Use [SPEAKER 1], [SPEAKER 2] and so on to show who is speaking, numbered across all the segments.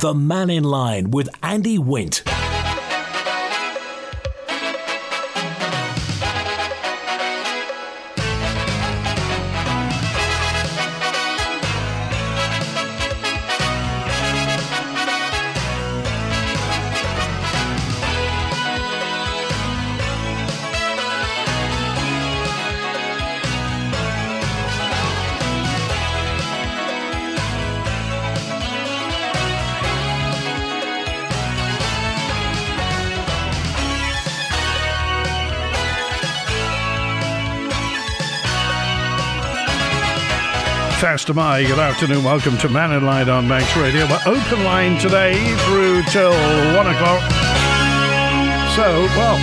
[SPEAKER 1] The Man in Line with Andy Wint.
[SPEAKER 2] Faster My, good afternoon, welcome to Man in Line on Manx Radio. We're open line today through till 1 o'clock. So, well,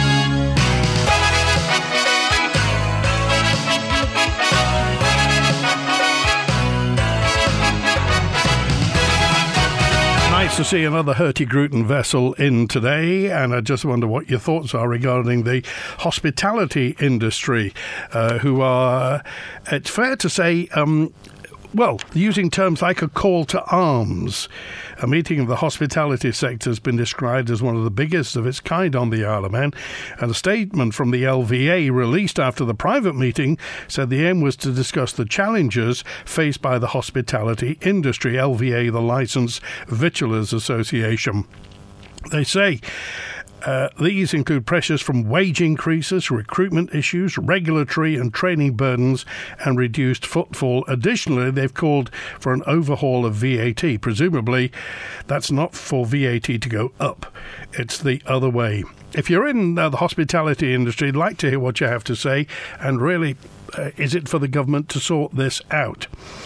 [SPEAKER 2] nice to see another Hurtigruten vessel in today, and I just wonder what your thoughts are regarding the hospitality industry, who are, it's fair to say, well, using terms like a call to arms. A meeting of the hospitality sector has been described as one of the biggest of its kind on the Isle of Man, and a statement from the LVA released after the private meeting said the aim was to discuss the challenges faced by the hospitality industry. LVA, the Licensed Victuallers Association. They say these include pressures from wage increases, recruitment issues, regulatory and training burdens, and reduced footfall. Additionally, they've called for an overhaul of VAT. Presumably, that's not for VAT to go up. It's the other way. If you're in the hospitality industry, I'd like to hear what you have to say, and really, is it for the government to sort this out?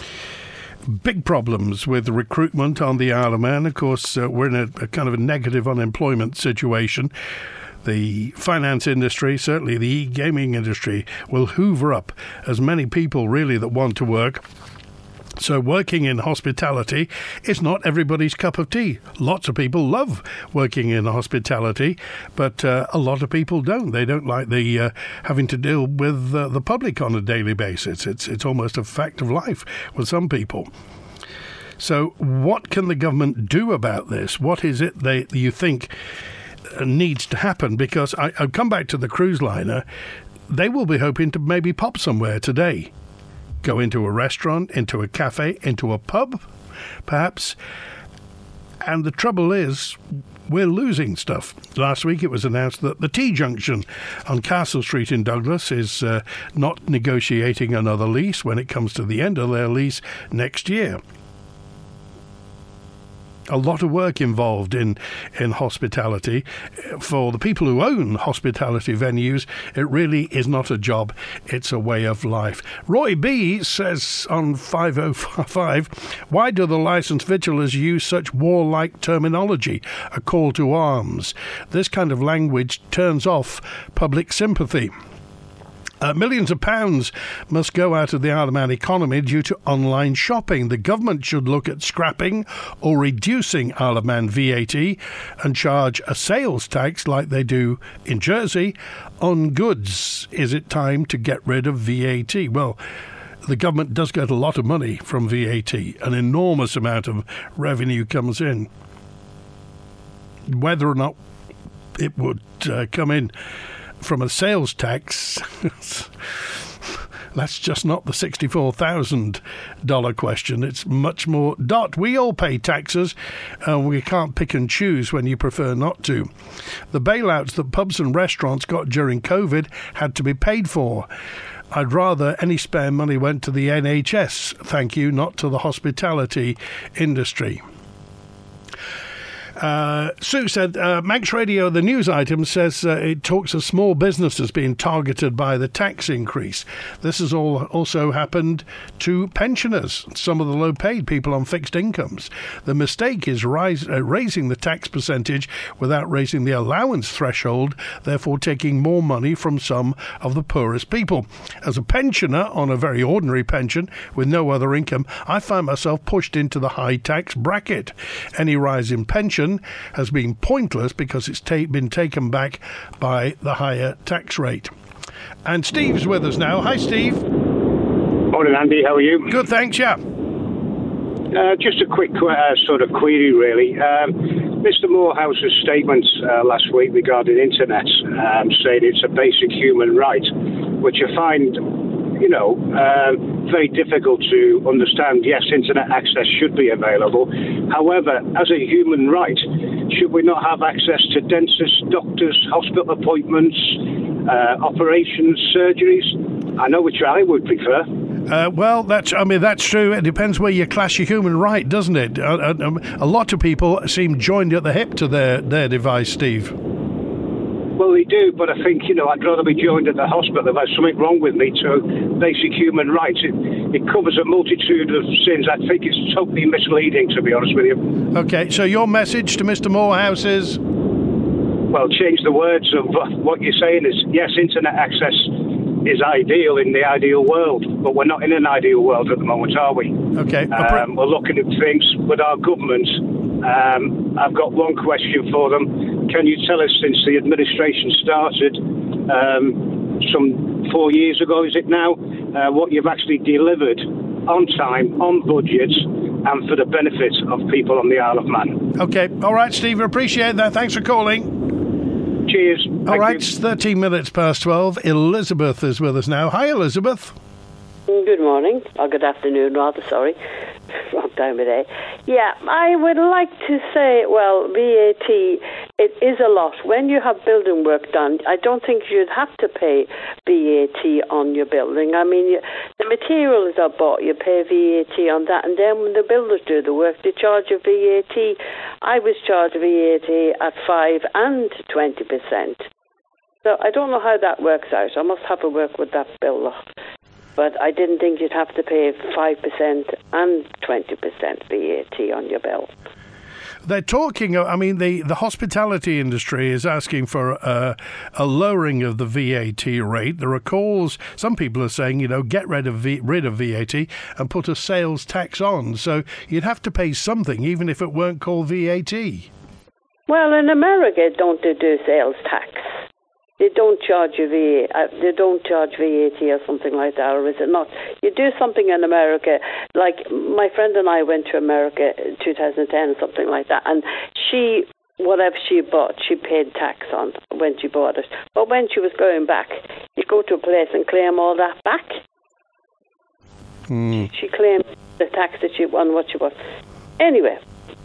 [SPEAKER 2] Big problems with recruitment on the Isle of Man. Of course, we're in a kind of a negative unemployment situation. The finance industry, certainly the e-gaming industry, will hoover up as many people really that want to work. So working in hospitality is not everybody's cup of tea. Lots of people love working in hospitality, but a lot of people don't. They don't like the having to deal with the public on a daily basis. It's almost a fact of life with some people. So what can the government do about this? What is it you think needs to happen? Because I'll come back to the cruise liner. They will be hoping to maybe pop somewhere today. Go into a restaurant, into a cafe, into a pub, perhaps. And the trouble is, we're losing stuff. Last week it was announced that the T-Junction on Castle Street in Douglas is not negotiating another lease when it comes to the end of their lease next year. A lot of work involved in hospitality. For the people who own hospitality venues, it really is not a job, it's a way of life. Roy B says on 505, why do the licensed victuallers use such warlike terminology, a call to arms? This kind of language turns off public sympathy. Millions of pounds must go out of the Isle of Man economy due to online shopping. The government should look at scrapping or reducing Isle of Man VAT and charge a sales tax like they do in Jersey on goods. Is it time to get rid of VAT? Well, the government does get a lot of money from VAT. An enormous amount of revenue comes in. Whether or not it would come in from a sales tax, that's just not the $64,000 question. It's much more. Dot, we all pay taxes, and we can't pick and choose when you prefer not to. The bailouts that pubs and restaurants got during COVID had to be paid for. I'd rather any spare money went to the NHS, thank you, not to the hospitality industry. Sue said, Manx Radio, the news item says it talks of small businesses being targeted by the tax increase. This has also happened to pensioners, some of the low-paid people on fixed incomes. The mistake is raising the tax percentage without raising the allowance threshold, therefore taking more money from some of the poorest people. As a pensioner on a very ordinary pension with no other income, I find myself pushed into the high tax bracket. Any rise in pension has been pointless because it's been taken back by the higher tax rate. And Steve's with us now. Hi, Steve.
[SPEAKER 3] Morning, Andy. How are you?
[SPEAKER 2] Good, thanks, yeah.
[SPEAKER 3] Just a quick sort of query, really. Mr. Morehouse's statements last week regarding internet, saying it's a basic human right, which I find, very difficult to understand. Yes, internet access should be available. However, as a human right, should we not have access to dentists, doctors, hospital appointments, operations, surgeries? I know which I would prefer.
[SPEAKER 2] Well, that's true. It depends where you class your human right, doesn't it? A lot of people seem joined at the hip to their device, Steve.
[SPEAKER 3] Well, they do, but I think, I'd rather be joined at the hospital if there's something wrong with me to basic human rights. It covers a multitude of sins. I think it's totally misleading, to be honest with you.
[SPEAKER 2] Okay, so your message to Mr. Morehouse is?
[SPEAKER 3] Well, change the words of what you're saying is, yes, internet access is ideal in the ideal world, but we're not in an ideal world at the moment, are we?
[SPEAKER 2] Okay.
[SPEAKER 3] We're looking at things with our government. I've got one question for them. Can you tell us, since the administration started some 4 years ago, is it now, what you've actually delivered on time, on budget, and for the benefit of people on the Isle of Man?
[SPEAKER 2] Okay. All right, Steve, appreciate that. Thanks for calling.
[SPEAKER 3] Cheers.
[SPEAKER 2] All right, it's 13 minutes past 12. Elizabeth is with us now. Hi, Elizabeth.
[SPEAKER 4] Good morning, or good afternoon, rather, sorry. Wrong time of day. Yeah, I would like to say, well, VAT, it is a lot. When you have building work done, I don't think you'd have to pay VAT on your building. I mean, the materials are bought, you pay VAT on that, and then when the builders do the work, they charge you VAT. I was charged VAT at 5 and 20%. So I don't know how that works out. I must have a work with that builder. But I didn't think you'd have to pay 5% and 20% VAT on your bill.
[SPEAKER 2] They're talking, the hospitality industry is asking for a lowering of the VAT rate. There are calls, some people are saying, get rid of VAT and put a sales tax on. So you'd have to pay something, even if it weren't called VAT.
[SPEAKER 4] Well, in America, don't they do sales tax? They don't charge you they don't charge VAT or something like that, or is it not? You do something in America, like my friend and I went to America in 2010 or something like that, and whatever she bought, she paid tax on when she bought it. But when she was going back, you go to a place and claim all that back. She claimed the tax that she won, what she bought. Anyway,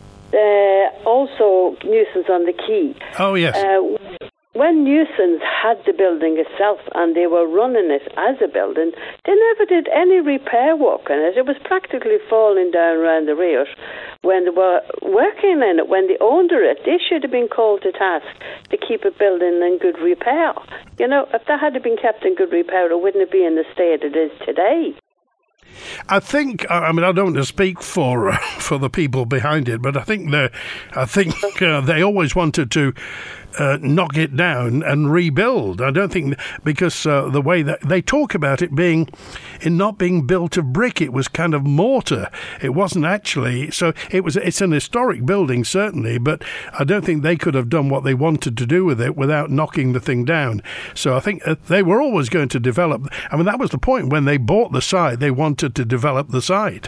[SPEAKER 4] also nuisance on the quay.
[SPEAKER 2] Oh, yes.
[SPEAKER 4] When Nuisance had the building itself and they were running it as a building, they never did any repair work in it. It was practically falling down around the rear when they were working in it. When they owned it, they should have been called to task to keep a building in good repair. If that had been kept in good repair, it wouldn't be in the state it is today.
[SPEAKER 2] I think, I don't want to speak for the people behind it, but I think they always wanted to knock it down and rebuild. I don't think, because the way that they talk about it not being built of brick, it was kind of mortar. It wasn't actually, so it's an historic building, certainly, but I don't think they could have done what they wanted to do with it without knocking the thing down. So I think they were always going to develop. That was the point. When they bought the site, they wanted to develop the site.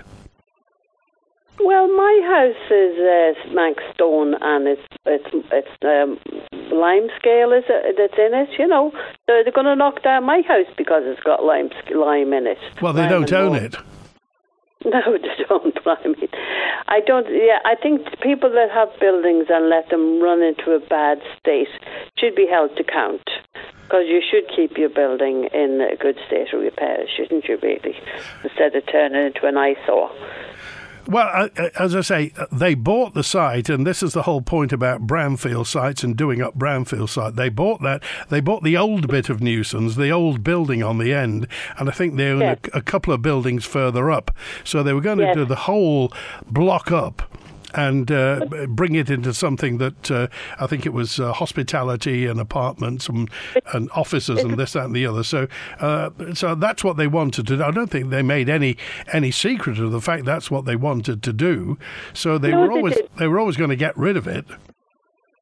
[SPEAKER 4] Well, my house is Manx stone, and it's lime scale that's in it. So they're going to knock down my house because it's got lime in it.
[SPEAKER 2] Well, they don't own it.
[SPEAKER 4] No, they don't. I don't. Yeah, I think people that have buildings and let them run into a bad state should be held to account. Because you should keep your building in a good state of repair, shouldn't you, really? Instead of turning it into an eyesore.
[SPEAKER 2] Well, as I say, they bought the site, and this is the whole point about brownfield sites and doing up brownfield site. They bought that. They bought the old bit of Nuisance, the old building on the end, and I think they own a couple of buildings further up. So they were going to do the whole block up and bring it into something that I think it was hospitality and apartments and offices and this, that and the other. So that's what they wanted to do. I don't think they made any secret of the fact that's what they wanted to do. So they were always going to get rid of it.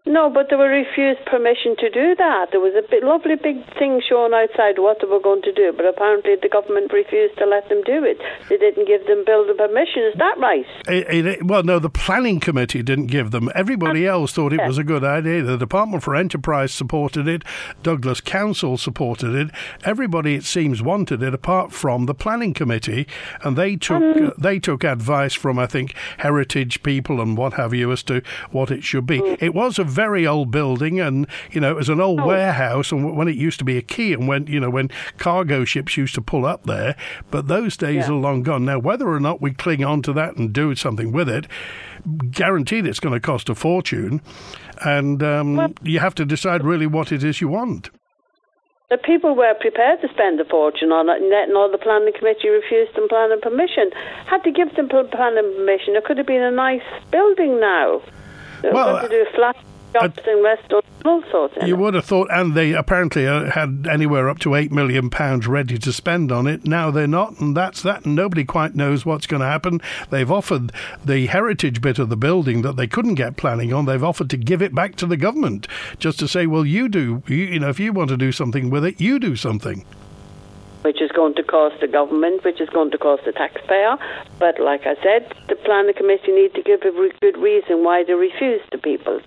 [SPEAKER 4] No, but they were refused permission to do that. There was a lovely big thing shown outside what they were going to do, but apparently the government refused to let them do it. They didn't give them building permission. Is that right?
[SPEAKER 2] Well, no, the planning committee didn't give them. Everybody else thought it was a good idea. The Department for Enterprise supported it. Douglas Council supported it. Everybody, it seems, wanted it, apart from the planning committee, and they took advice from, I think, heritage people and what have you as to what it should be. It was a very old building, and it was an old warehouse, and when it used to be a quay, and when cargo ships used to pull up there, but those days are long gone. Now, whether or not we cling on to that and do something with it, guaranteed it's going to cost a fortune, and you have to decide really what it is you want.
[SPEAKER 4] The people were prepared to spend a fortune on it, and yet the planning committee refused them planning permission. Had to give them planning permission. It could have been a nice building now. They were going to do flat shops and restaurants and all sorts.
[SPEAKER 2] You would have thought, and they apparently had anywhere up to £8 million ready to spend on it. Now they're not, and that's that, and nobody quite knows what's going to happen. They've offered the heritage bit of the building that they couldn't get planning on, they've offered to give it back to the government, just to say, well, you do, if you want to do something with it, you do something.
[SPEAKER 4] Which is going to cost the government, which is going to cost the taxpayer. But like I said, the planning committee need to give a good reason why they refuse the people,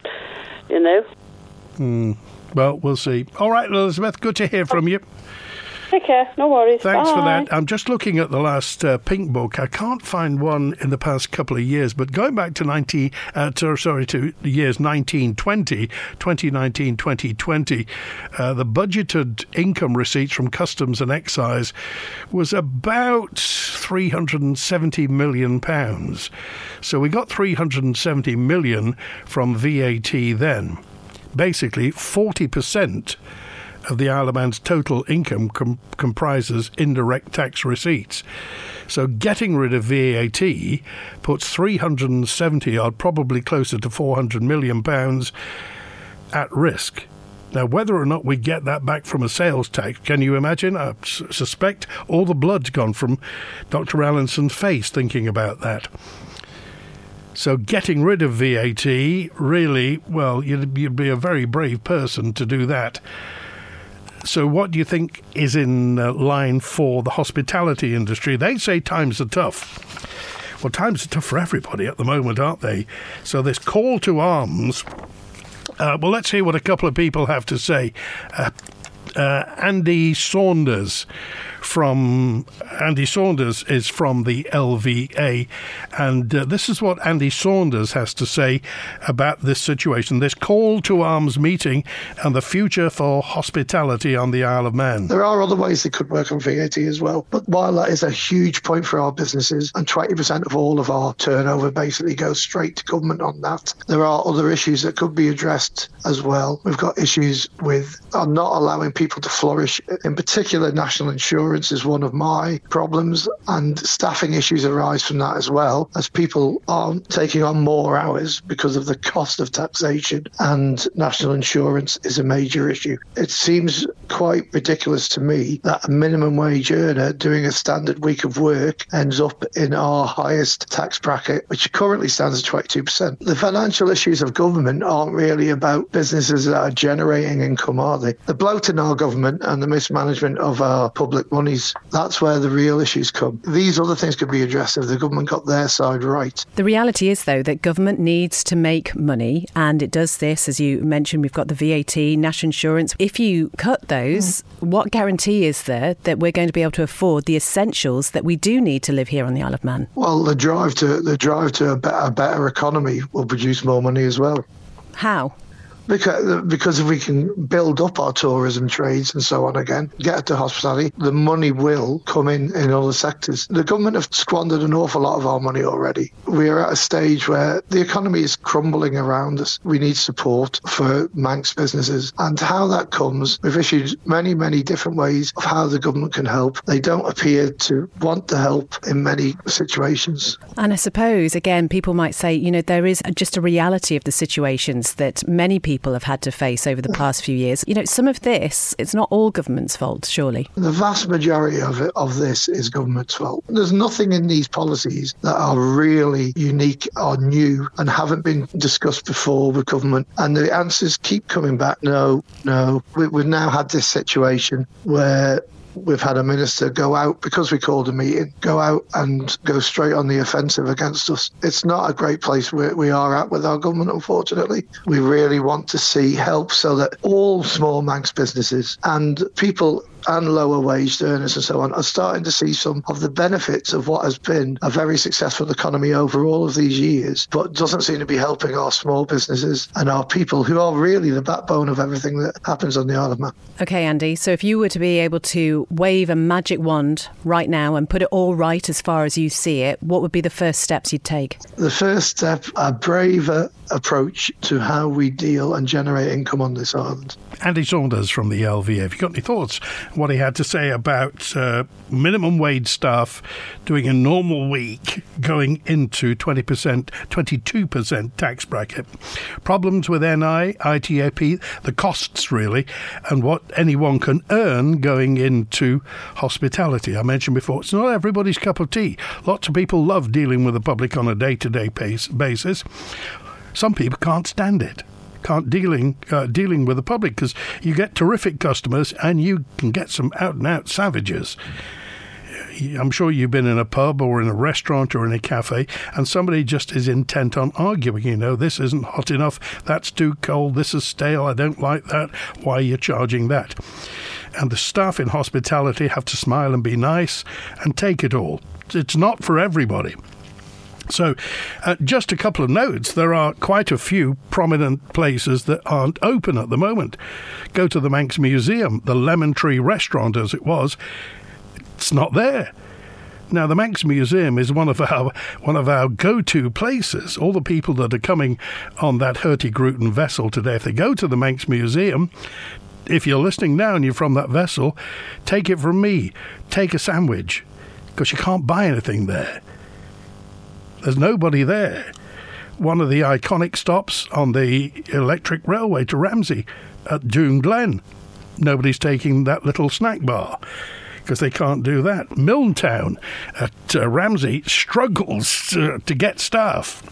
[SPEAKER 2] Well, we'll see. All right, Elizabeth, good to hear from you.
[SPEAKER 4] Take care, no worries.
[SPEAKER 2] Thanks
[SPEAKER 4] Bye.
[SPEAKER 2] for that. I'm just looking at the last Pink Book. I can't find one in the past couple of years, but going back to the years 2019, 2020, the budgeted income receipts from customs and excise was about £370 million. So we got £370 million from VAT then. Basically, 40% of the Isle of Man's total income comprises indirect tax receipts. So getting rid of VAT puts 370 odd, probably closer to £400 million at risk. Now, whether or not we get that back from a sales tax, can you imagine? I suspect all the blood's gone from Dr. Allinson's face thinking about that. So getting rid of VAT, really, well, you'd be a very brave person to do that. So what do you think is in line for the hospitality industry? They say times are tough. Well, times are tough for everybody at the moment, aren't they? So this call to arms, well, let's hear what a couple of people have to say. Andy Saunders is from the LVA, and this is what Andy Saunders has to say about this situation, this call to arms meeting and the future for hospitality on the Isle of Man.
[SPEAKER 5] There are other ways they could work on VAT as well, but while that is a huge point for our businesses, and 20% of all of our turnover basically goes straight to government on that, there are other issues that could be addressed as well. We've got issues with not allowing people to flourish. In particular, national insurance is one of my problems, and staffing issues arise from that as well, as people are taking on more hours because of the cost of taxation, and national insurance is a major issue. It seems quite ridiculous to me that a minimum wage earner doing a standard week of work ends up in our highest tax bracket, which currently stands at 22%. The financial issues of government aren't really about businesses that are generating income, are they? The bloat in our government and the mismanagement of our public monies, that's where the real issues come. These other things could be addressed if the government got their side right.
[SPEAKER 6] The reality is, though, that government needs to make money, and it does this, as you mentioned, we've got the VAT, national insurance. If you cut those, what guarantee is there that we're going to be able to afford the essentials that we do need to live here on the Isle of Man?
[SPEAKER 5] Well, the drive to a better economy will produce more money as well.
[SPEAKER 6] How?
[SPEAKER 5] Because if we can build up our tourism trades and so on again, get it to hospitality, the money will come in other sectors. The government have squandered an awful lot of our money already. We are at a stage where the economy is crumbling around us. We need support for Manx businesses. And how that comes, we've issued many, many different ways of how the government can help. They don't appear to want to help in many situations.
[SPEAKER 6] And I suppose, again, people might say, there is just a reality of the situations that many people people have had to face over the past few years. You know, some of this, it's not all government's fault, surely.
[SPEAKER 5] The vast majority of this is government's fault. There's nothing in these policies that are really unique or new and haven't been discussed before with government. And the answers keep coming back, no. We've now had this situation where we've had a minister go out, because we called a meeting, go out and go straight on the offensive against us. It's not a great place where we are at with our government, unfortunately. We really want to see help so that all small Manx businesses and people and lower wage earners and so on are starting to see some of the benefits of what has been a very successful economy over all of these years, but doesn't seem to be helping our small businesses and our people, who are really the backbone of everything that happens on the Isle of Man.
[SPEAKER 6] OK, Andy, so if you were to be able to wave a magic wand right now and put it all right as far as you see it, what would be the first steps you'd take? The
[SPEAKER 5] first step, a braver approach to how we deal and generate income on this island.
[SPEAKER 2] Andy Saunders from the LVA. Have you got any thoughts on what he had to say about minimum wage staff doing a normal week going into 22% tax bracket? Problems with NI, ITAP, the costs really, and what anyone can earn going into hospitality. I mentioned before, it's not everybody's cup of tea. Lots of people love dealing with the public on a day-to-day basis. Some people can't stand it. Can't dealing with the public, because you get terrific customers and you can get some out-and-out savages. I'm sure you've been in a pub or in a restaurant or in a cafe and somebody just is intent on arguing, you know, this isn't hot enough, that's too cold, this is stale, I don't like that, why are you charging that? And the staff in hospitality have to smile and be nice and take it all. It's not for everybody. So, just a couple of notes. There are quite a few prominent places that aren't open at the moment. Go to the Manx Museum, the Lemon Tree Restaurant as it was. It's not there. Now, the Manx Museum is one of our go-to places. All the people that are coming on that Hurtigruten vessel today, if they go to the Manx Museum, if you're listening now and you're from that vessel, take it from me. Take a sandwich, because you can't buy anything there. There's nobody there. One of the iconic stops on the electric railway to Ramsey at Doon Glen. Nobody's taking that little snack bar because they can't do that. Milntown at Ramsey struggles to get staff.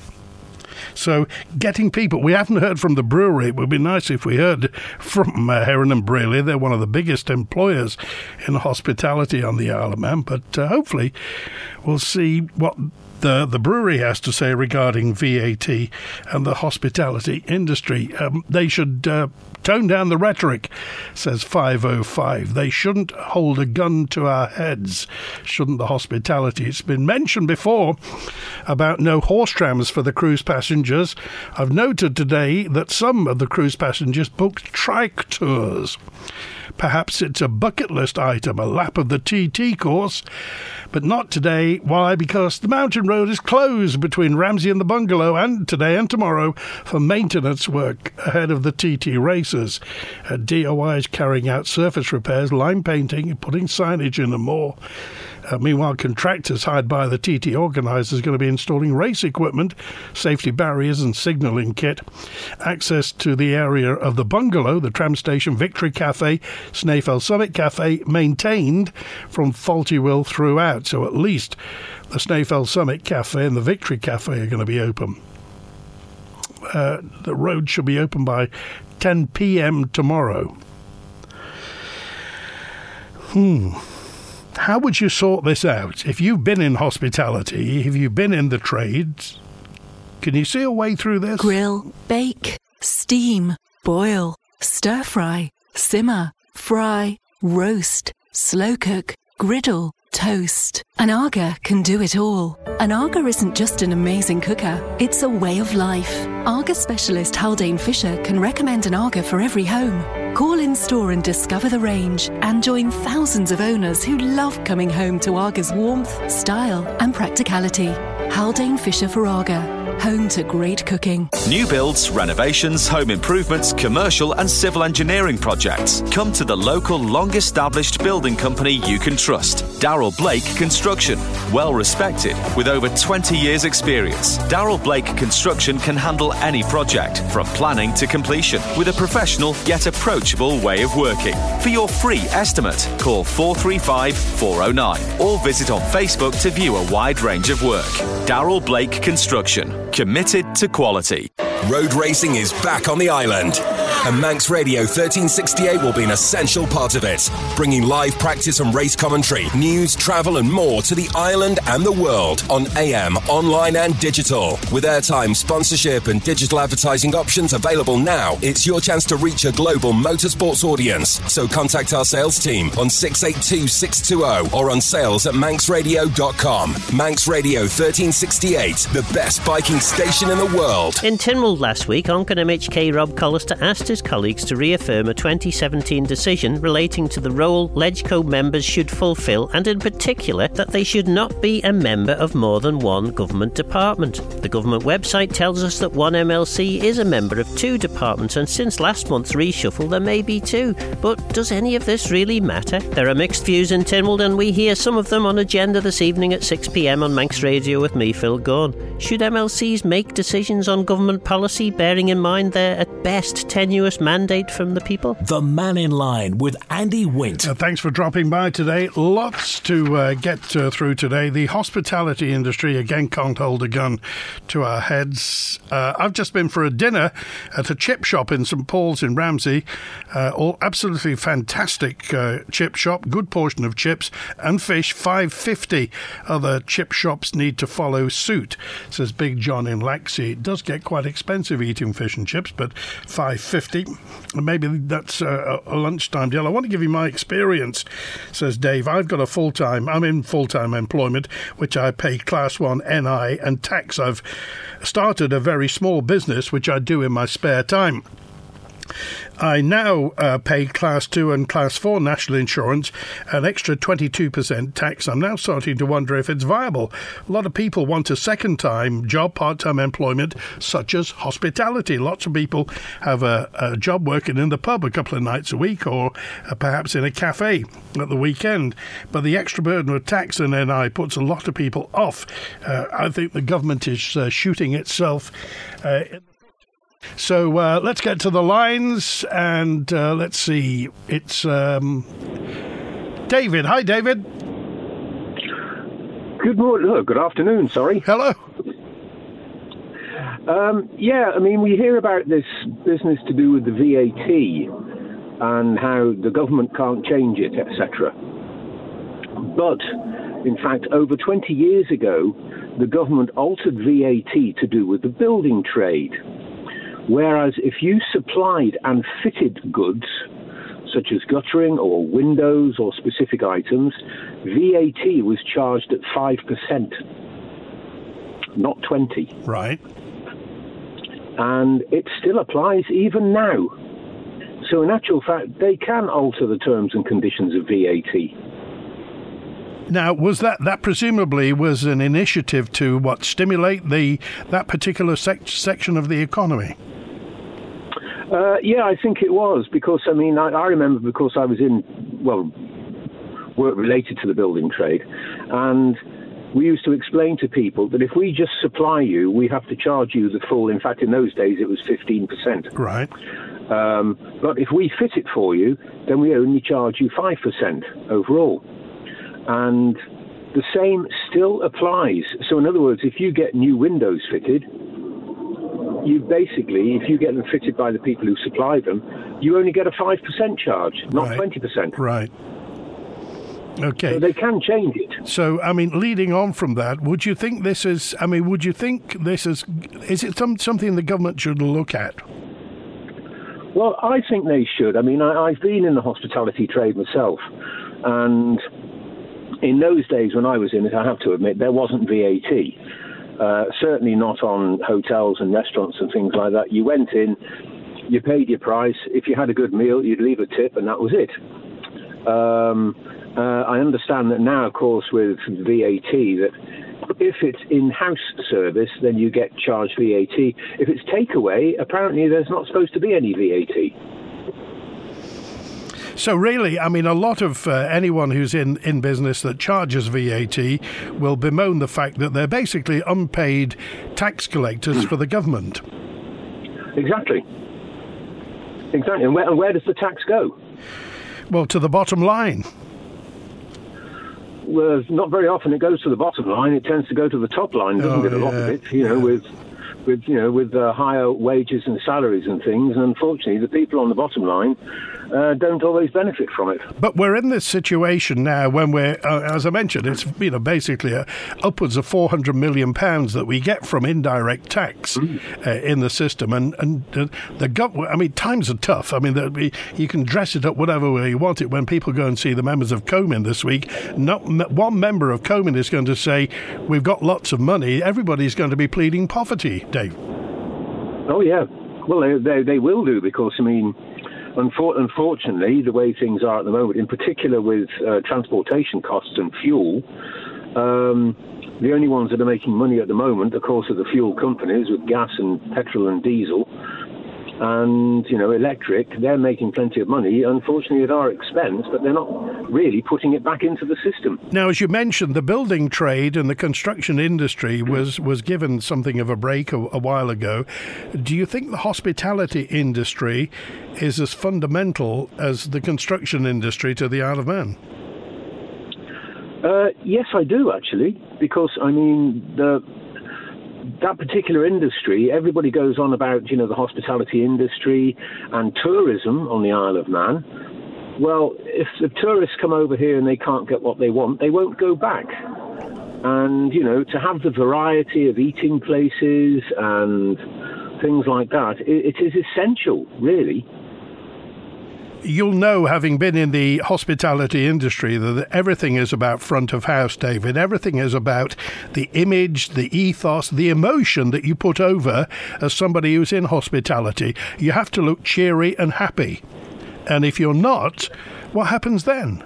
[SPEAKER 2] So getting people, we haven't heard from the brewery. It would be nice if we heard from Heron and Braley. They're one of the biggest employers in hospitality on the Isle of Man. But hopefully we'll see what the brewery has to say regarding VAT and the hospitality industry. They should tone down the rhetoric, says 505. They shouldn't hold a gun to our heads, shouldn't the hospitality? It's been mentioned before about no horse trams for the cruise passengers. I've noted today that some of the cruise passengers booked trike tours. Perhaps it's a bucket list item, a lap of the TT course, but not today. Why? Because the mountain road is closed between Ramsey and the bungalow, and today and tomorrow for maintenance work ahead of the TT races. DOI is carrying out surface repairs, line painting, putting signage in and more. Meanwhile, contractors hired by the TT organisers are going to be installing race equipment, safety barriers and signalling kit. Access to the area of the bungalow, the tram station, Victory Cafe, Snaefell Summit Cafe, maintained from Faultywill throughout. So at least the Snaefell Summit Cafe and the Victory Cafe are going to be open. The road should be open by 10 p.m. tomorrow. How would you sort this out? If you've been in hospitality, if you've been in the trades, can you see a way through this?
[SPEAKER 7] Grill, bake, steam, boil, stir fry, simmer, fry, roast, slow cook, griddle, toast. An Aga can do it all. An Aga isn't just an amazing cooker, it's a way of life. Aga specialist Haldane Fisher can recommend an Aga for every home. Call in store and discover the range and join thousands of owners who love coming home to Aga's warmth, style and practicality. Haldane Fisher for Aga. home to great cooking.
[SPEAKER 8] New builds, renovations, home improvements, commercial and civil engineering projects. Come to the local, long-established building company you can trust. Darrell Blake Construction. Well respected, with over 20 years' experience. Darrell Blake Construction can handle any project, from planning to completion, with a professional yet approachable way of working. For your free estimate, call 435 409 or visit on Facebook to view a wide range of work. Darrell Blake Construction. Committed to quality.
[SPEAKER 9] Road racing is back on the island, and Manx Radio 1368 will be an essential part of it, bringing live practice and race commentary, news, travel and more to the island and the world on AM, online and digital. With airtime, sponsorship and digital advertising options available now, it's your chance to reach a global motorsports audience. So contact our sales team on 682 620 or on sales@manxradio.com. Manx Radio 1368, the best biking station in the world.
[SPEAKER 10] In Tynwald last week, Onken MHK Rob Collister asked his colleagues to reaffirm a 2017 decision relating to the role LegCo members should fulfil, and in particular that they should not be a member of more than one government department. The government website tells us that one MLC is a member of two departments, and since last month's reshuffle there may be two. But does any of this really matter? There are mixed views in Tynwald, and we hear some of them on Agenda this evening at 6 p.m. on Manx Radio with me, Phil Gaughan. Should MLCs make decisions on government policy bearing in mind their at best tenuous mandate from the people?
[SPEAKER 1] The Man in Line with Andy Wint.
[SPEAKER 2] Thanks for dropping by today. Lots to get through today. The hospitality industry again can't hold a gun to our heads. I've just been for a dinner at a chip shop in St Paul's in Ramsey. All absolutely fantastic chip shop. Good portion of chips and fish. $5.50. Other chip shops need to follow suit, says Big John in Laxey. It does get quite expensive eating fish and chips, but $5.50. Maybe that's a lunchtime deal. I want to give you my experience, says Dave. I'm in full-time employment, which I pay Class 1 NI and tax. I've started a very small business, which I do in my spare time. I now pay Class 2 and Class 4 national insurance, an extra 22% tax. I'm now starting to wonder if it's viable. A lot of people want a second-time job, part-time employment, such as hospitality. Lots of people have a job working in the pub a couple of nights a week, or perhaps in a cafe at the weekend. But the extra burden of tax and NI puts a lot of people off. I think the government is shooting itself in. So let's get to the lines, and let's see. It's David. Hi, David.
[SPEAKER 11] Good morning. Good afternoon, sorry.
[SPEAKER 2] Hello.
[SPEAKER 11] Yeah, I mean, we hear about this business to do with the VAT and how the government can't change it, etc. But, in fact, over 20 years ago, the government altered VAT to do with the building trade. Whereas if you supplied and fitted goods, such as guttering or windows or specific items, VAT was charged at 5%, not 20%.
[SPEAKER 2] Right.
[SPEAKER 11] And it still applies even now. So in actual fact, they can alter the terms and conditions of VAT.
[SPEAKER 2] Now, was that presumably was an initiative to stimulate that particular section of the economy?
[SPEAKER 11] Yeah, I think it was, because I mean, I remember, because I was in work related to the building trade, and we used to explain to people that if we just supply you, we have to charge you the full. In fact, in those days, it was 15%.
[SPEAKER 2] Right.
[SPEAKER 11] But if we fit it for you, then we only charge you 5% overall. And the same still applies. So in other words, if you get new windows fitted, you basically, if you get them fitted by the people who supply them, you only get a 5% charge, not 20%.
[SPEAKER 2] Right. Okay.
[SPEAKER 11] So they can change it.
[SPEAKER 2] So, I mean, leading on from that, would you think this is, is it something the government should look at?
[SPEAKER 11] Well, I think they should. I mean, I've been in the hospitality trade myself, and in those days when I was in it, I have to admit, there wasn't VAT. Certainly not on hotels and restaurants and things like that. You went in, you paid your price. If you had a good meal, you'd leave a tip, and that was it. I understand that now, of course, with VAT, that If it's in-house service, then you get charged VAT. If it's takeaway, apparently there's not supposed to be any VAT.
[SPEAKER 2] So really, I mean, a lot of anyone who's in business that charges VAT will bemoan the fact that they're basically unpaid tax collectors for the government.
[SPEAKER 11] Exactly. And where does the tax go?
[SPEAKER 2] Well, to the bottom line.
[SPEAKER 11] Well, not very often it goes to the bottom line. It tends to go to the top line, doesn't it? A lot of it, with higher wages and salaries and things. And unfortunately, the people on the bottom line don't always benefit from it.
[SPEAKER 2] But we're in this situation now when we're, as I mentioned, it's basically upwards of £400 million that we get from indirect tax in the system, and the government. I mean, times are tough. I mean, you can dress it up whatever way you want it. When people go and see the members of Comyn this week, not one member of Comyn is going to say we've got lots of money. Everybody's going to be pleading poverty, Dave.
[SPEAKER 11] Oh yeah, well they will do, because I mean, unfortunately, the way things are at the moment, in particular with transportation costs and fuel, the only ones that are making money at the moment, of course, are the fuel companies with gas and petrol and diesel. And, electric, they're making plenty of money, unfortunately, at our expense, but they're not really putting it back into the system.
[SPEAKER 2] Now, as you mentioned, the building trade and the construction industry was given something of a break a while ago. Do you think the hospitality industry is as fundamental as the construction industry to the Isle of Man?
[SPEAKER 11] Yes, I do, actually, because, I mean, that particular industry, everybody goes on about, the hospitality industry and tourism on the Isle of Man. Well, if the tourists come over here and they can't get what they want, they won't go back. And, to have the variety of eating places and things like that, it is essential, really.
[SPEAKER 2] You'll know, having been in the hospitality industry, that everything is about front of house, David. Everything is about the image, the ethos, the emotion that you put over as somebody who's in hospitality. You have to look cheery and happy. And if you're not, what happens then?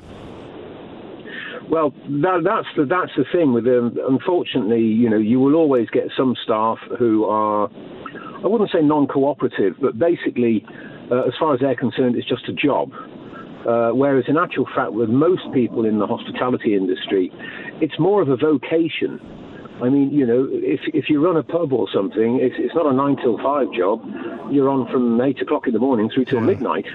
[SPEAKER 11] Well, that's the thing with them. Unfortunately, you will always get some staff who are, I wouldn't say non-cooperative, but basically, as far as they're concerned, it's just a job. Whereas in actual fact, with most people in the hospitality industry, it's more of a vocation. I mean, if you run a pub or something, it's not a 9 till 5 job. You're on from 8 o'clock in the morning through till midnight.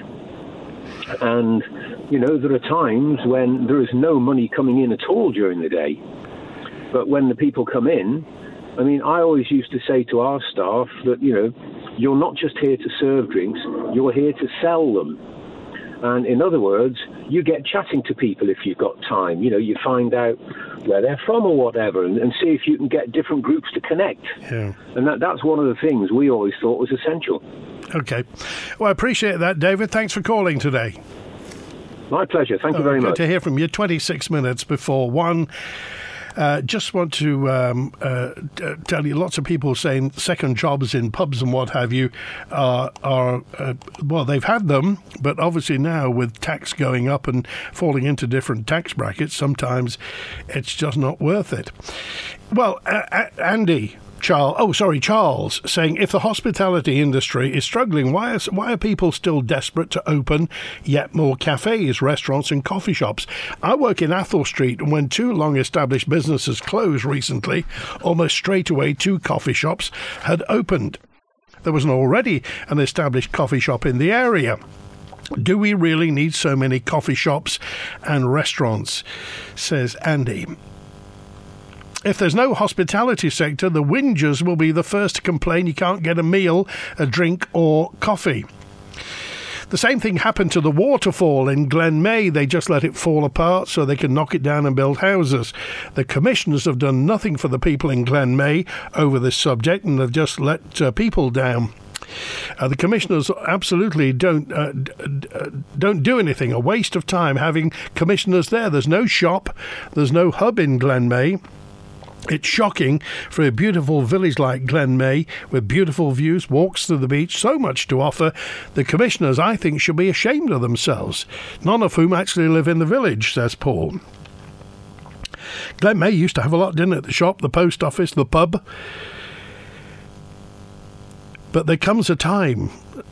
[SPEAKER 11] And, there are times when there is no money coming in at all during the day. But when the people come in, I mean, I always used to say to our staff that, you're not just here to serve drinks, you're here to sell them. And in other words, you get chatting to people if you've got time. You find out where they're from or whatever, and see if you can get different groups to connect. Yeah. And that's one of the things we always thought was essential.
[SPEAKER 2] Okay. Well, I appreciate that, David. Thanks for calling today.
[SPEAKER 11] My pleasure. Thank you very much.
[SPEAKER 2] Good to hear from you. 26 minutes before 1. Just want to tell you, lots of people saying second jobs in pubs and what have you are well, they've had them, but obviously now with tax going up and falling into different tax brackets, sometimes it's just not worth it. Well, Charles, saying, if the hospitality industry is struggling, why are people still desperate to open yet more cafes, restaurants and coffee shops? I work in Athol Street, and when 2 long-established businesses closed recently, almost straight away 2 coffee shops had opened. There was already an established coffee shop in the area. Do we really need so many coffee shops and restaurants? Says Andy. If there's no hospitality sector, the whingers will be the first to complain you can't get a meal, a drink or coffee. The same thing happened to the waterfall in Glenmay. They just let it fall apart so they can knock it down and build houses. The commissioners have done nothing for the people in Glenmay over this subject, and they've just let people down. The commissioners absolutely don't do anything. A waste of time having commissioners there. There's no shop. There's no hub in Glenmay. It's shocking for a beautiful village like Glenmay with beautiful views, walks to the beach, so much to offer. The commissioners, I think, should be ashamed of themselves, none of whom actually live in the village, says Paul. Glen May used to have a lot, didn't it? The shop, the post office, the pub. But there comes a time,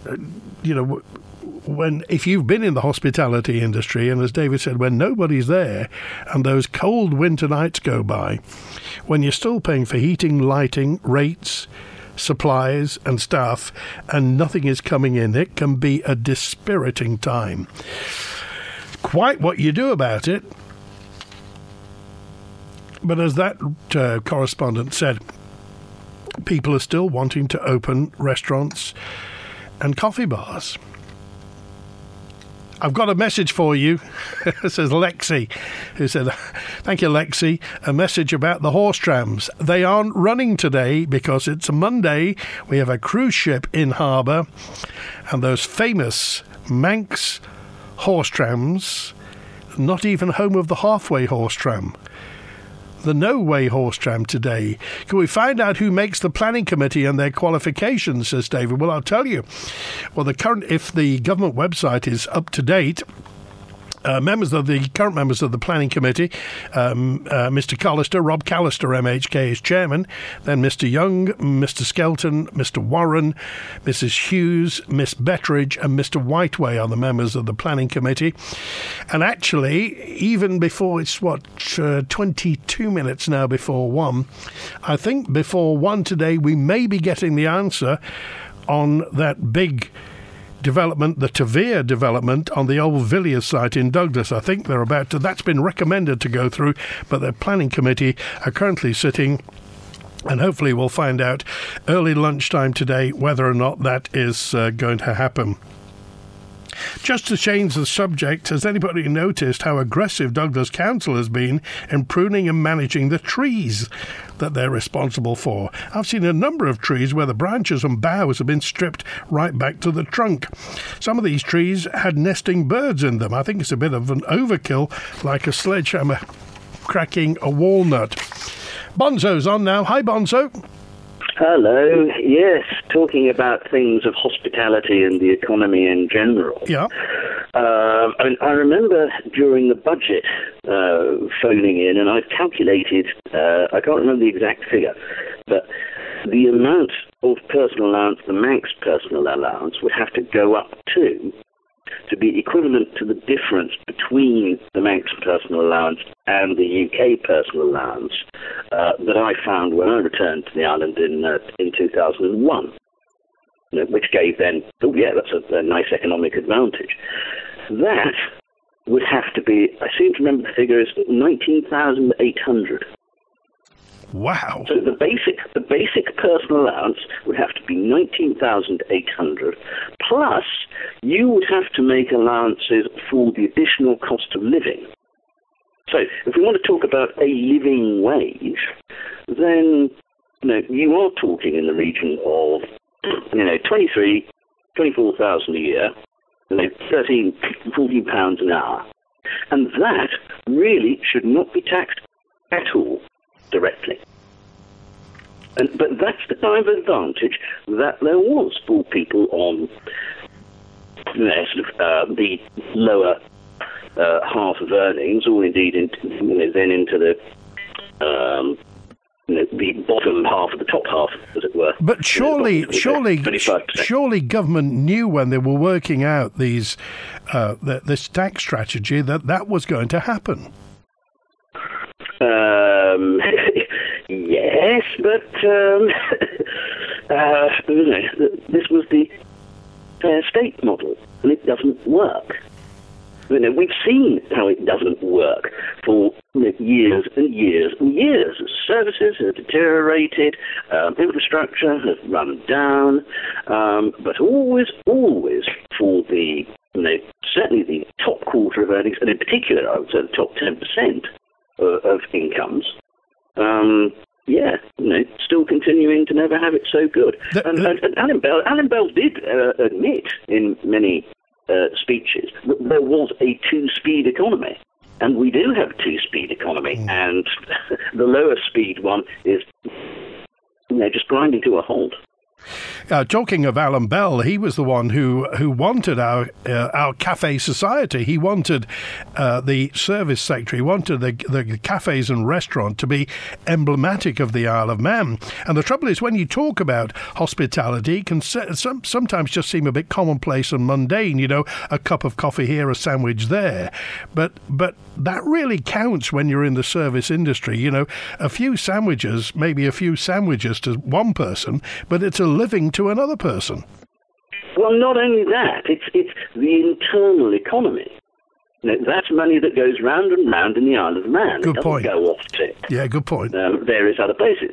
[SPEAKER 2] when, if you've been in the hospitality industry, and as David said, when nobody's there and those cold winter nights go by, when you're still paying for heating, lighting, rates, supplies and staff, and nothing is coming in, it can be a dispiriting time. Quite what you do about it. But as that correspondent said, people are still wanting to open restaurants and coffee bars. I've got a message for you, says Lexi, who said, thank you, Lexi, a message about the horse trams. They aren't running today because it's a Monday. We have a cruise ship in harbour, and those famous Manx horse trams, not even home of the halfway horse tram. The no-way horse tram today. Can we find out who makes the planning committee and their qualifications, says David? Well, I'll tell you. Well, if the government website is up to date, current members of the planning committee, Mr. Callister, Rob Callister, MHK, is chairman. Then Mr. Young, Mr. Skelton, Mr. Warren, Mrs. Hughes, Miss Betteridge, and Mr. Whiteway are the members of the planning committee. And actually, even before it's 22 minutes now before 1, I think before 1 today we may be getting the answer on that big development, the Tavere development on the old Villiers site in Douglas. I think they're about to, that's been recommended to go through, but the planning committee are currently sitting, and hopefully we'll find out early lunchtime today whether or not that is going to happen. Just to change the subject, has anybody noticed how aggressive Douglas Council has been in pruning and managing the trees that they're responsible for? I've seen a number of trees where the branches and boughs have been stripped right back to the trunk. Some of these trees had nesting birds in them. I think it's a bit of an overkill, like a sledgehammer cracking a walnut. Bonzo's on now. Hi, Bonzo.
[SPEAKER 12] Hello. Yes, talking about things of hospitality and the economy in general.
[SPEAKER 2] Yeah.
[SPEAKER 12] I remember during the budget phoning in, and I've calculated, I can't remember the exact figure, but the amount of personal allowance, the Manx personal allowance, would have to go up to be equivalent to the difference between the Manx personal allowance and the UK personal allowance that I found when I returned to the island in 2001, which gave then, that's a nice economic advantage. That would have to be, I seem to remember the figure is 19,800.
[SPEAKER 2] Wow.
[SPEAKER 12] So the basic personal allowance would have to be 19,800, plus you would have to make allowances for the additional cost of living. So if we want to talk about a living wage, then you are talking in the region of 24,000 a year, 13, 14 pounds an hour. And that really should not be taxed at all directly. But that's the kind of advantage that there was for people on the lower half of earnings, or indeed then into the bottom half of the top half, as it were.
[SPEAKER 2] But surely government knew when they were working out these this tax strategy that was going to happen.
[SPEAKER 12] Yes, but this was the fair state model, and it doesn't work. We've seen how it doesn't work for years and years and years. Services have deteriorated, infrastructure has run down, but always for the certainly the top quarter of earnings, and in particular, I would say the top 10% of incomes. Still continuing to never have it so good. And Alan Bell did admit in many speeches that there was a two-speed economy, and we do have a two-speed economy, and the lower speed one is just grinding to a halt.
[SPEAKER 2] Talking of Alan Bell, he was the one who wanted our cafe society. He wanted the service sector. He wanted the cafes and restaurant to be emblematic of the Isle of Man. And the trouble is, when you talk about hospitality, it can sometimes just seem a bit commonplace and mundane. You know, a cup of coffee here, a sandwich there. But that really counts when you're in the service industry. You know, a few sandwiches, maybe a few sandwiches to one person, but it's a living to another person.
[SPEAKER 12] Well, not only that, it's the internal economy. You know, that's money that goes round and round in the Isle of Man.
[SPEAKER 2] Good point.
[SPEAKER 12] It doesn't go off to
[SPEAKER 2] good point.
[SPEAKER 12] Various other places.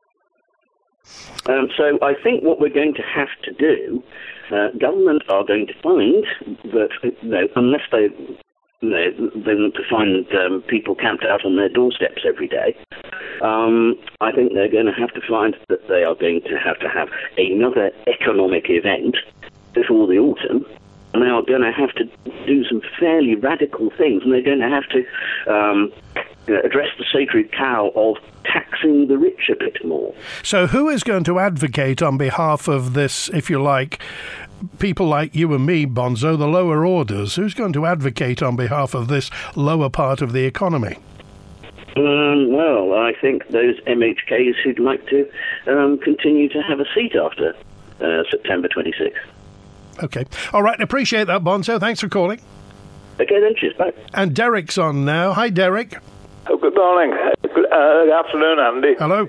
[SPEAKER 12] So I think what we're going to have to do, government are going to find that unless they want to find people camped out on their doorsteps every day, I think they're going to have to find that they are going to have another economic event before the autumn, and they are going to have to do some fairly radical things, and they're going to have to address the sacred cow of taxing the rich a bit more.
[SPEAKER 2] So who is going to advocate on behalf of this, if you like, people like you and me, Bonzo, the lower orders? Who's going to advocate on behalf of this lower part of the economy?
[SPEAKER 12] Well, I think those MHKs who'd like to continue to have a seat after September 26th.
[SPEAKER 2] Okay. All right. Appreciate that, Bonzo. Thanks for calling.
[SPEAKER 12] Okay, then. Cheers. Bye.
[SPEAKER 2] And Derek's on now. Hi, Derek.
[SPEAKER 13] Oh, good morning. Good afternoon, Andy.
[SPEAKER 2] Hello.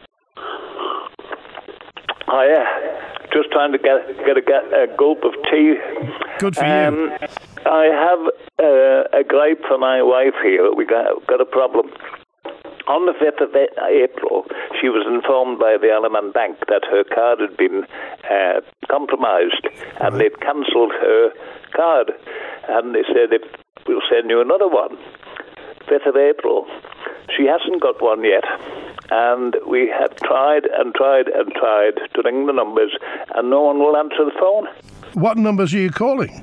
[SPEAKER 13] Hiya. Just trying to get a gulp of tea.
[SPEAKER 2] Good for you.
[SPEAKER 13] I have a gripe for my wife here. We got a problem. On the 5th of April, she was informed by the Isle of Man Bank that her card had been compromised, and they'd cancelled her card. And they said, we'll send you another one. 5th of April. She hasn't got one yet. And we have tried and tried and tried to ring the numbers, and no one will answer the phone.
[SPEAKER 2] What numbers are you calling?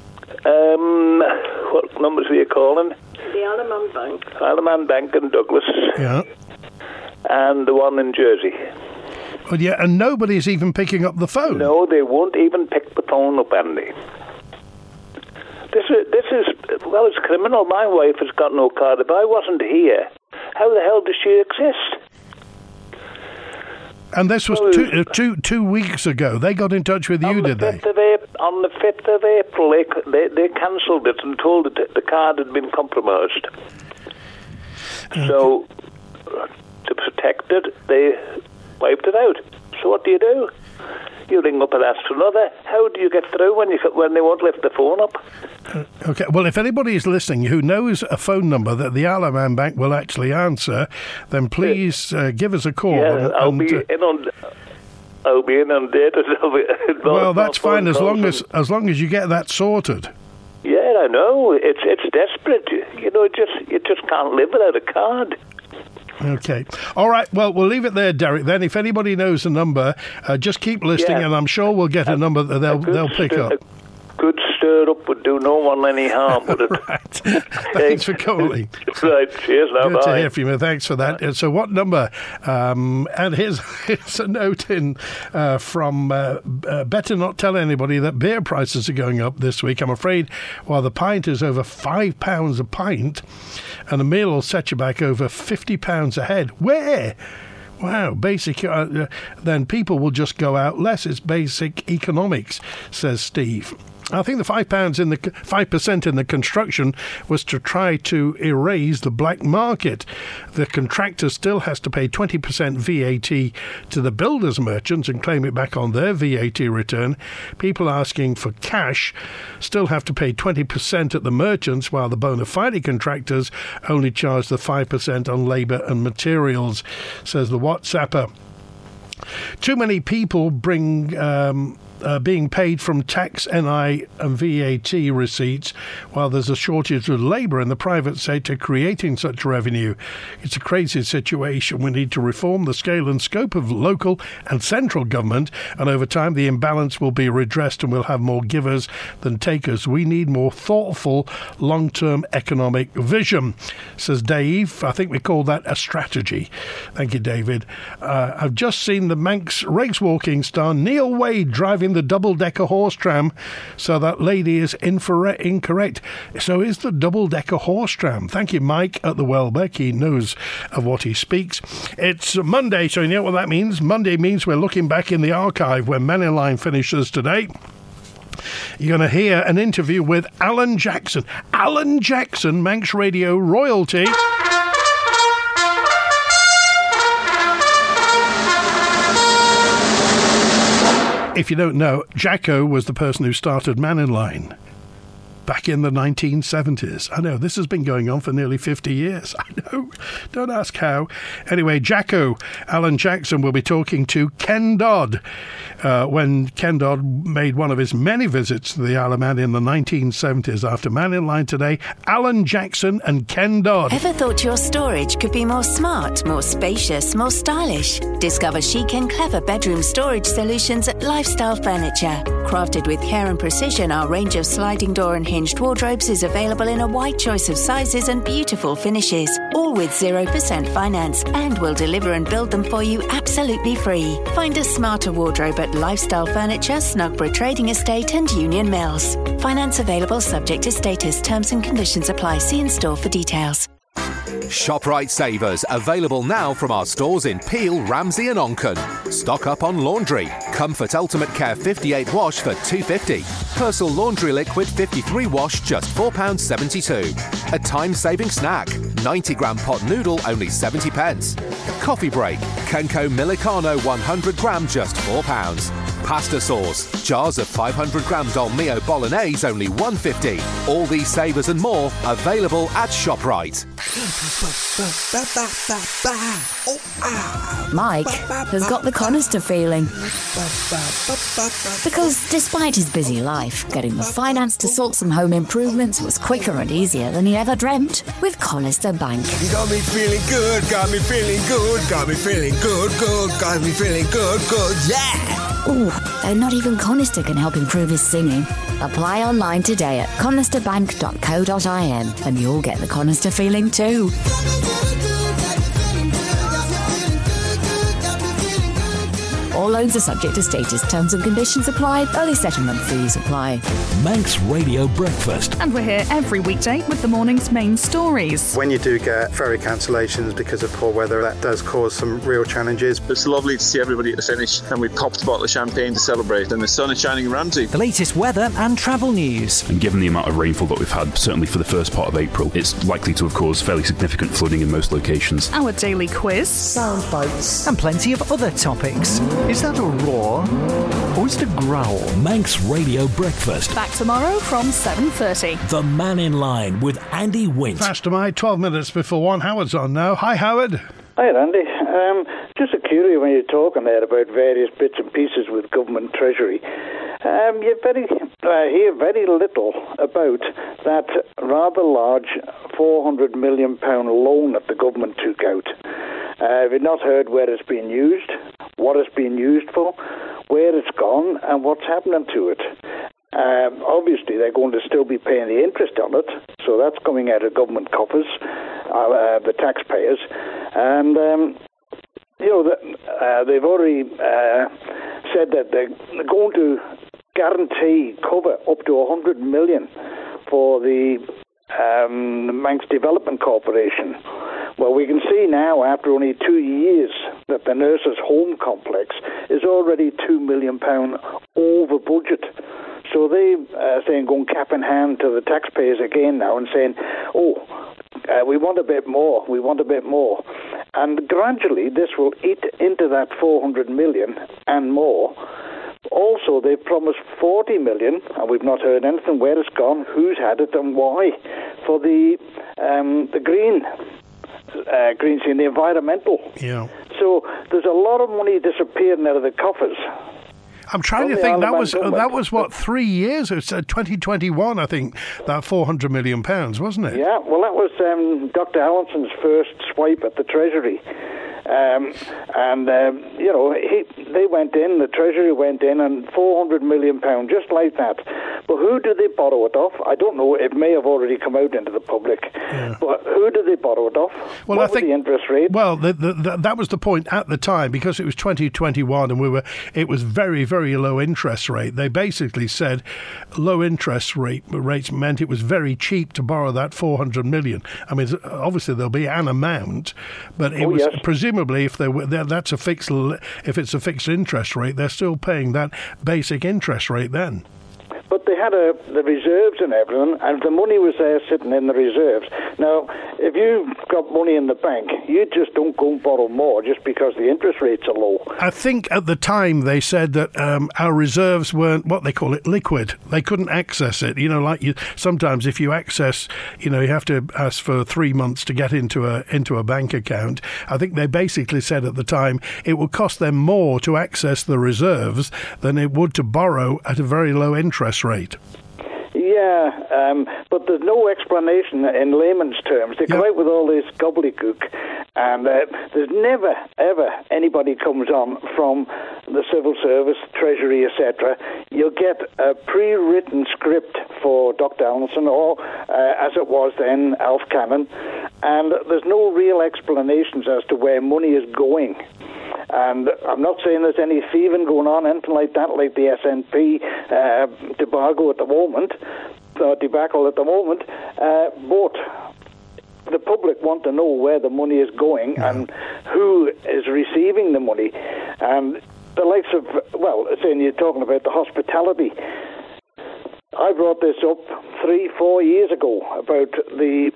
[SPEAKER 13] What numbers are you calling?
[SPEAKER 4] The Isle of Man Bank.
[SPEAKER 13] Isle of Man Bank in Douglas.
[SPEAKER 2] Yeah.
[SPEAKER 13] And the one in Jersey.
[SPEAKER 2] Well, yeah, and nobody's even picking up the phone.
[SPEAKER 13] No, they won't even pick the phone up, Andy. This is well, it's criminal. My wife has got no card. If I wasn't here, how the hell does she exist?
[SPEAKER 2] And this was two weeks ago. They got in touch with you, did they?
[SPEAKER 13] On the 5th of April, they cancelled it and told it that the card had been compromised. Okay. So, to protect it, they wiped it out. So what do? You ring up and ask for another. How do you get through when they won't lift the phone up?
[SPEAKER 2] Okay, well, if anybody is listening who knows a phone number that the Isle of Man Bank will actually answer, then please give us a call.
[SPEAKER 13] Yeah, I'll be inundated.
[SPEAKER 2] Well, that's fine as long as you get that sorted.
[SPEAKER 13] Yeah, I know. It's desperate. You know, you just can't live without a card.
[SPEAKER 2] Okay. All right. Well, we'll leave it there, Derek. Then, if anybody knows the number, just keep listening, and I'm sure we'll get a number that they'll pick up.
[SPEAKER 13] Good stir up would do no one any harm, would it?
[SPEAKER 2] Right. Thanks for calling.
[SPEAKER 13] Right. Cheers. Now,
[SPEAKER 2] Good
[SPEAKER 13] bye.
[SPEAKER 2] to hear from you. Thanks for that. So, what number? And here's a note in from better not tell anybody that beer prices are going up this week. I'm afraid while the pint is over £5 a pint, and a meal will set you back over £50 a head. Where? Wow, basic. Then people will just go out less. It's basic economics, says Steve. I think the £5% in the construction was to try to erase the black market. The contractor still has to pay 20% VAT to the builders' merchants and claim it back on their VAT return. People asking for cash still have to pay 20% at the merchants, while the bona fide contractors only charge the 5% on labour and materials, says the WhatsApper. Too many people bring being paid from tax, NI and VAT receipts, while there's a shortage of labour in the private sector creating such revenue. It's a crazy situation. We need to reform the scale and scope of local and central government, and over time the imbalance will be redressed and we'll have more givers than takers. We need more thoughtful, long-term economic vision, says Dave. I think we call that a strategy. Thank you, David. I've just seen the Manx race walking star Neil Wade driving the double-decker horse tram, so that lady is incorrect. So is the double-decker horse tram. Thank you, Mike at the Welbeck. He knows of what he speaks. It's Monday, so you know what that means. Monday means we're looking back in the archive when Man in Line finishes today. You're going to hear an interview with Alan Jackson. Alan Jackson, Manx Radio royalty. If you don't know, Jacko was the person who started Man in Line back in the 1970s. I know, this has been going on for nearly 50 years. I know, don't ask how. Anyway, Jacko, Alan Jackson, will be talking to Ken Dodd when Ken Dodd made one of his many visits to the Isle of Man in the 1970s. After Man in Line today, Alan Jackson and Ken Dodd.
[SPEAKER 14] Ever thought your storage could be more smart, more spacious, more stylish? Discover chic and clever bedroom storage solutions at Lifestyle Furniture. Crafted with care and precision, our range of sliding door and hinged wardrobes is available in a wide choice of sizes and beautiful finishes, all with 0% finance, and we'll deliver and build them for you absolutely free. Find a smarter wardrobe at Lifestyle Furniture, Snugborough Trading Estate and Union Mills. Finance available subject to status. Terms and conditions apply. See in store for details.
[SPEAKER 15] ShopRite Savers, available now from our stores in Peel, Ramsey and Onchan. Stock up on laundry. Comfort Ultimate Care 58 wash for $2.50. Persil Laundry Liquid 53 wash just £4.72. A time-saving snack. 90-gram pot noodle only 70 pence. Coffee break. Kenco Millicano 100 gram just £4. Pasta sauce. Jars of 500 gram Dolmio Bolognese only $1.50. All these savers and more available at ShopRite.
[SPEAKER 16] Mike has got the Conister feeling. Because despite his busy life, getting the finance to sort some home improvements was quicker and easier than he ever dreamt with Conister Bank.
[SPEAKER 17] You got me feeling good, got me feeling good, got me feeling good, got me feeling good, yeah!
[SPEAKER 16] Ooh, and not even Conister can help improve his singing. Apply online today at conisterbank.co.in and you'll get the Conister feeling too. All loans are subject to status. Terms and conditions apply. Early settlement fees apply.
[SPEAKER 1] Manx Radio Breakfast.
[SPEAKER 18] And we're here every weekday with the morning's main stories.
[SPEAKER 19] When you do get ferry cancellations because of poor weather, that does cause some real challenges.
[SPEAKER 20] It's lovely to see everybody at the finish, and we popped a bottle of champagne to celebrate, and the sun is shining in Ramsey.
[SPEAKER 21] The latest weather and travel news.
[SPEAKER 22] And given the amount of rainfall that we've had, certainly for the first part of April, it's likely to have caused fairly significant flooding in most locations.
[SPEAKER 18] Our daily quiz.
[SPEAKER 21] Sound bites. And plenty of other topics.
[SPEAKER 23] Is that a roar or is it a growl?
[SPEAKER 1] Manx Radio Breakfast.
[SPEAKER 18] Back tomorrow from 7:30.
[SPEAKER 1] The Man in Line with Andy Wint.
[SPEAKER 2] Fast am I, 12 minutes before 1. Howard's on now. Hi, Howard.
[SPEAKER 24] Hi, Andy. Just a query when you're talking there about various bits and pieces with government treasury. You hear very little about that rather large £400 million loan that the government took out. We've not heard where it's been used, what it's been used for, where it's gone, and what's happening to it. Obviously, they're going to still be paying the interest on it, so that's coming out of government coffers, the taxpayers, and they've already said that they're going to guarantee cover up to $100 million for the Manx Development Corporation. Well, we can see now, after only 2 years, that the Nurses' Home Complex is already £2 million over budget. So they saying going cap in hand to the taxpayers again now and saying, we want a bit more, we want a bit more. And gradually this will eat into that $400 million and more. Also, they've promised $40 million, and we've not heard anything where it's gone, who's had it and why, for the green scene, the environmental.
[SPEAKER 2] Yeah.
[SPEAKER 24] So there's a lot of money disappearing out of the coffers.
[SPEAKER 2] I'm trying to think. That was what, 3 years? It was 2021, I think. That £400 million, wasn't it?
[SPEAKER 24] Yeah. Well, that was Dr. Allison's first swipe at the Treasury. They went in, the Treasury went in, and £400 million, just like that. But who did they borrow it off? I don't know. It may have already come out into the public. Yeah. But who did they borrow it off?
[SPEAKER 2] Well,
[SPEAKER 24] what was the interest rate?
[SPEAKER 2] Well, that was the point at the time, because it was 2021 and it was very, very low interest rate. They basically said low interest rates meant it was very cheap to borrow that £400 million. I mean, obviously there'll be an amount, but it was presumably if it's a fixed interest rate, they're still paying that basic interest rate then.
[SPEAKER 24] But they had the reserves and everything, and the money was there sitting in the reserves. Now, if you've got money in the bank, you just don't go and borrow more just because the interest rates are low.
[SPEAKER 2] I think at the time they said that our reserves weren't, what they call it, liquid. They couldn't access it. Sometimes if you access, you have to ask for 3 months to get into a bank account. I think they basically said at the time it would cost them more to access the reserves than it would to borrow at a very low interest rate.
[SPEAKER 24] Yeah, but there's no explanation in layman's terms. They come out with all this gobbledygook, and there's never, ever anybody comes on from the civil service, Treasury, etc. You'll get a pre-written script for Dr. Allison, or as it was then, Alf Cannon, and there's no real explanations as to where money is going. And I'm not saying there's any thieving going on, anything like that, like the SNP debacle at the moment, but the public want to know where the money is going and who is receiving the money. And the likes of, saying you're talking about the hospitality, I brought this up 3-4 years ago about the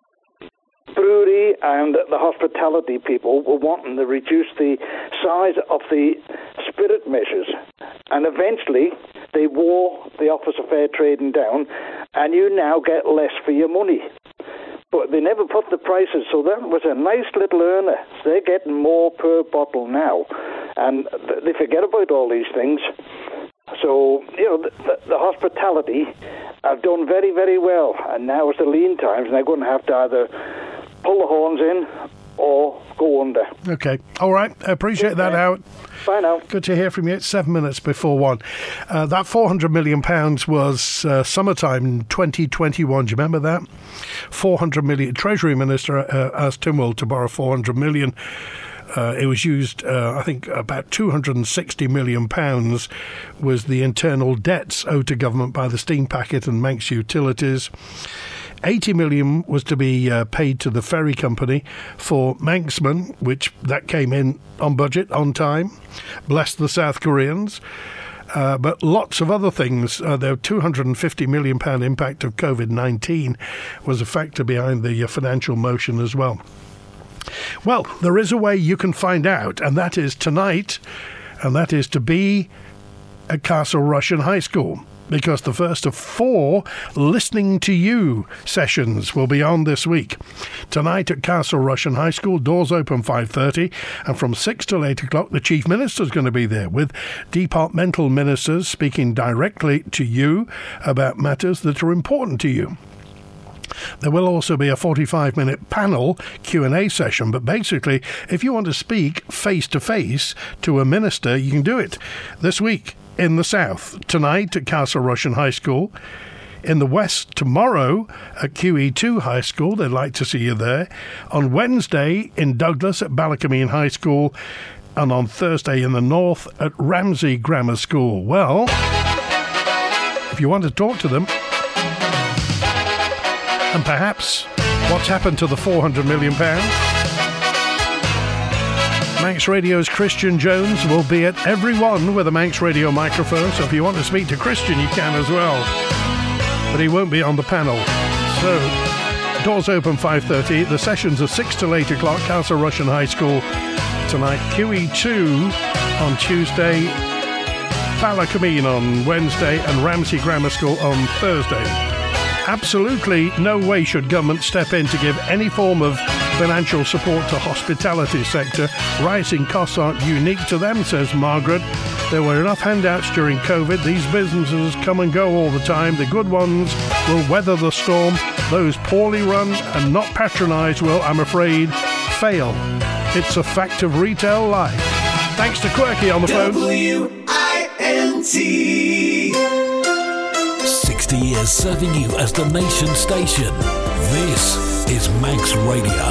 [SPEAKER 24] brewery and the hospitality people were wanting to reduce the size of the spirit measures, and eventually they wore the Office of Fair Trading down, and you now get less for your money. But they never put the prices, so that was a nice little earner. So they're getting more per bottle now, and they forget about all these things. So, the hospitality have done very, very well, and now it's the lean times, and they're going to have to either pull the horns in or go under.
[SPEAKER 2] Okay. All right. I appreciate that, Howard.
[SPEAKER 24] Bye now.
[SPEAKER 2] Good to hear from you. It's 7 minutes before 1. That £400 million was summertime 2021. Do you remember that? 400 million. Treasury Minister asked Tynwald to borrow 400 million. It was used, I think, about £260 million was the internal debts owed to government by the steam packet and Manx Utilities. 80 million was to be paid to the ferry company for Manxman, which that came in on budget, on time. Bless the South Koreans. But lots of other things. The £250 million impact of COVID-19 was a factor behind the financial motion as well. Well, there is a way you can find out, and that is tonight, and that is to be at Castle Rushen High School, because the first of 4 Listening to You sessions will be on this week. Tonight at Castle Rushen High School, doors open 5:30, and from 6 till 8 o'clock, the Chief Minister is going to be there with departmental ministers speaking directly to you about matters that are important to you. There will also be a 45-minute panel Q&A session, but basically, if you want to speak face-to-face to a minister, you can do it this week in the South, tonight at Castle Rushen High School, in the West tomorrow at QE2 High School. They'd like to see you there. On Wednesday in Douglas at Ballacomene High School, and on Thursday in the North at Ramsey Grammar School. Well, if you want to talk to them, and perhaps what's happened to the £400 million, Manx Radio's Christian Jones will be at every one with a Manx Radio microphone, so if you want to speak to Christian, you can as well. But he won't be on the panel. So, doors open 5:30. The sessions are 6 till 8 o'clock, Castle Rushen High School tonight. QE2 on Tuesday, Ballacomene on Wednesday, and Ramsey Grammar School on Thursday. Absolutely no way should government step in to give any form of financial support to hospitality sector. Rising costs aren't unique to them, says Margaret. There were enough handouts during COVID. These businesses come and go all the time. The good ones will weather the storm. Those poorly run and not patronised will, I'm afraid, fail. It's a fact of retail life. Thanks to Quirky on the phone.
[SPEAKER 1] WINT. 60 years serving you as the nation station. This is Manx Radio.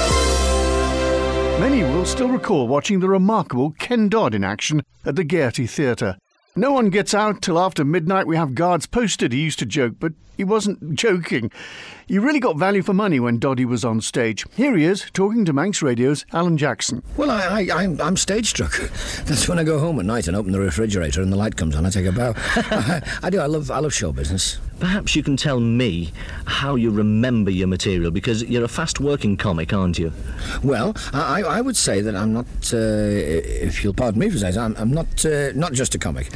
[SPEAKER 3] Many will still recall watching the remarkable Ken Dodd in action at the Gaiety Theatre. No one gets out till after midnight. We have guards posted, he used to joke, but he wasn't joking. You really got value for money when Doddy was on stage. Here he is, talking to Manx Radio's Alan Jackson.
[SPEAKER 5] Well, I'm stage struck. That's when I go home at night and open the refrigerator and the light comes on, I take a bow. I do, I love show business.
[SPEAKER 6] Perhaps you can tell me how you remember your material, because you're a fast-working comic, aren't you?
[SPEAKER 5] Well, I would say that I'm not, if you'll pardon me for saying so, I'm not just a comic.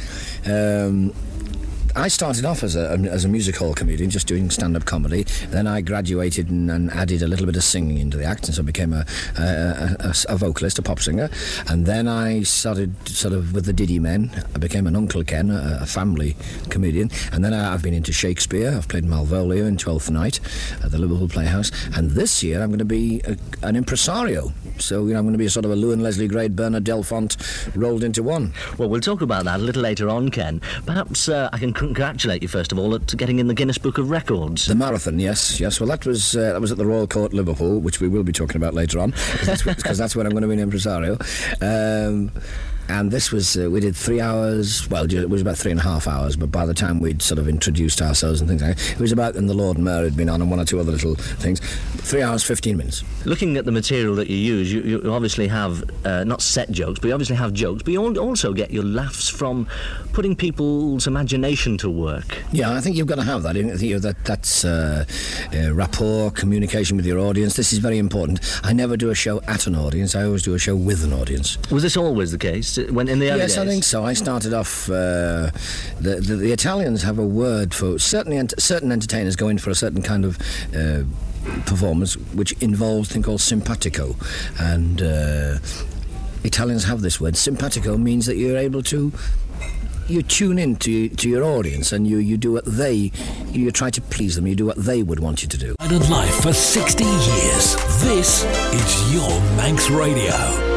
[SPEAKER 5] I started off as a music hall comedian, just doing stand-up comedy. Then I graduated and added a little bit of singing into the act, and so I became a vocalist, a pop singer. And then I started sort of with the Diddy Men. I became an Uncle Ken, a family comedian. And then I've been into Shakespeare. I've played Malvolio in Twelfth Night at the Liverpool Playhouse. And this year I'm going to be an impresario. So, I'm going to be a sort of a Lou and Leslie Gray, Bernard Delfont rolled into one.
[SPEAKER 6] Well, we'll talk about that a little later on, Ken. Perhaps I can congratulate you, first of all, at getting in the Guinness Book of Records.
[SPEAKER 5] The marathon, yes. Well, that was at the Royal Court, Liverpool, which we will be talking about later on, because that's when I'm going to be an impresario. And this was, we did 3 hours, well, it was about 3.5 hours, but by the time we'd sort of introduced ourselves and things like that, it was about, and the Lord Mayor had been on and one or two other little things, 3 hours, 15 minutes.
[SPEAKER 6] Looking at the material that you use, you obviously have, not set jokes, but you obviously have jokes, but you also get your laughs from putting people's imagination to work.
[SPEAKER 5] Yeah, I think you've got to have that. I think that's rapport, communication with your audience. This is very important. I never do a show at an audience, I always do a show with an audience.
[SPEAKER 6] Was this always the case? When in the early days?
[SPEAKER 5] Yes, I think so. I started off. The Italians have a word for certain entertainers go in for a certain kind of performance, which involves a thing called simpatico, and Italians have this word. Simpatico means that you're able to. You tune in to your audience, and you do what you try to please them. You do what they would want you to do.
[SPEAKER 1] Life for 60 years. This is your Manx Radio.